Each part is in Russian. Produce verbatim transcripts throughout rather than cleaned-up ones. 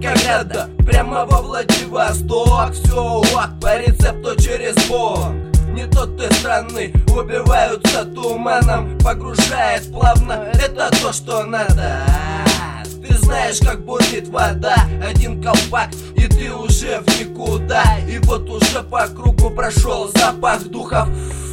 Волгограда прямо во Владивосток. Все ок, по рецепту через бок. Не тот той страны убиваются туманом, погружает плавно, это то, что надо. Ты знаешь, как бурлит вода, один колпак, и ты уже в никуда. И вот уже по кругу прошел запах духов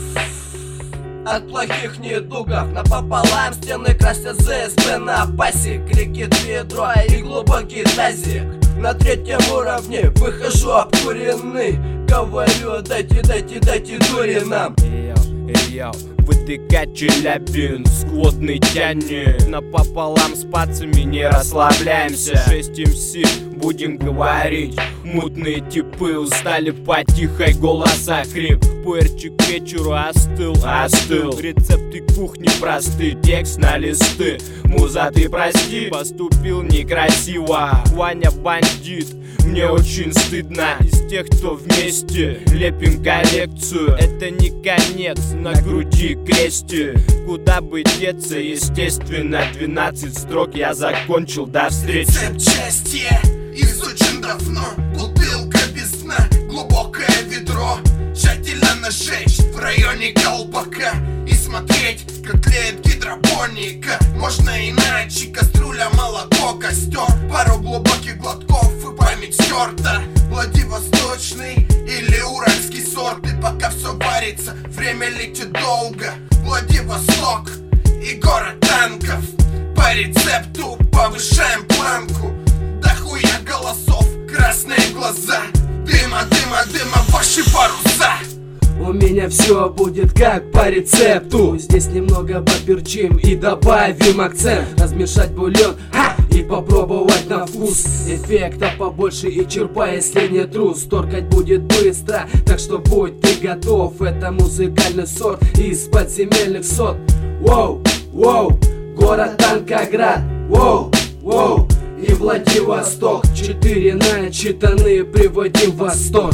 от плохих недугов. Напополам стены красят ЗСП на пасе. Крикет ведро и глубокий тазик. На третьем уровне выхожу обкуренный. Говорю, дайте, дайте, дайте дури нам. Йоу, ВДК Челябинск, годный тянет. Напополам с пацами не расслабляемся. шесть эм си будем говорить. Мутные типы устали по тихой, голоса хрип. Пуэрчик к вечеру остыл, остыл. Рецепты кухни просты, текст на листы. Муза, ты прости, поступил некрасиво. Ваня бандит, мне очень стыдно. Из тех, кто вместе лепим коллекцию. Это не конец, на груди кресте. Куда бы деться, естественно. Двенадцать строк я закончил, до встречи. Рецепт счастья изучен давно. Бутылка без дна, глубокое ведро. Тщательно нажечь в районе колпака и смотреть, как тлеет гидропоника. Можно иначе, кастрюля, молоко, костер. Пару глубоких глотков и память стерта. Владивосточный или уральский сорт. И пока все варится, время летит долго. Владивосток и город танков. По рецепту повышаем планку. Да хуя голосов, красные глаза. Дыма, дыма, дыма, ваши паруса. У меня все будет как по рецепту. Здесь немного поперчим и добавим акцент. Размешать бульон ха, и попробовать на вкус. Эффекта побольше и черпай, если не трус. Торкать будет быстро, так что будь ты готов. Это музыкальный сорт из подземельных сот. Воу, воу, город Танкоград. Воу, воу, и Владивосток. Четыре начитанные приводим в восторг.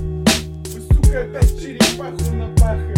Вы, сука, опять черепаху напахали.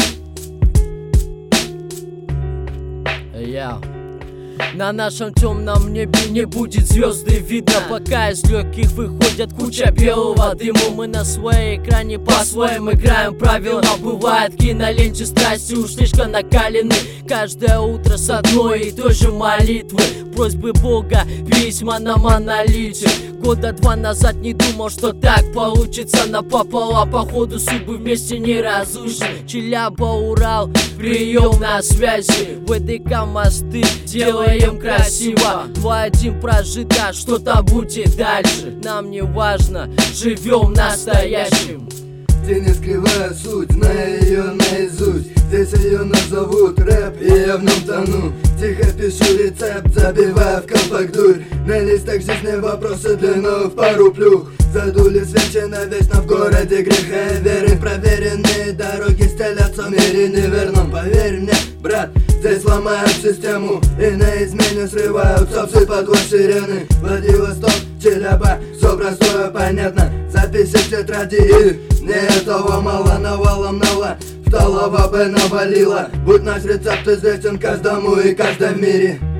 Я. На нашем темном небе не будет звезды видно, пока из легких выходят куча белого дыма. Мы на своей экране по-своему играем правила. Бывает киноленте страсти уж слишком накалены. Каждое утро с одной и той же молитвы, просьбы Бога, письма на монолите. Года два назад не думал, что так получится. Напополам, походу судьбы вместе не разучим. Челяба, Урал, прием на связи. ВДК мосты делаем красиво. Два-один прожито, что-то будет дальше. Нам не важно, живем настоящим. Ты не скрывая суть, зная ее наизусть. Здесь ее назовут рэп, и я в нем тону. Тихо пишу рецепт, забивая в колпак дурь. На листах жизни вопросы длиной в пару плюх. Задули свечи навечно в городе греха и веры. Проверенные дороги стелятся в мире неверном. Поверь мне, брат, здесь ломают систему и на измене срываются псы под глаз сирены. Владивосток, Челяба, все простое, понятно. Записи в тетради и мне этого мало. Навалом нала в толова бы навалила. Будь наш рецепт известен каждому и каждой в мире.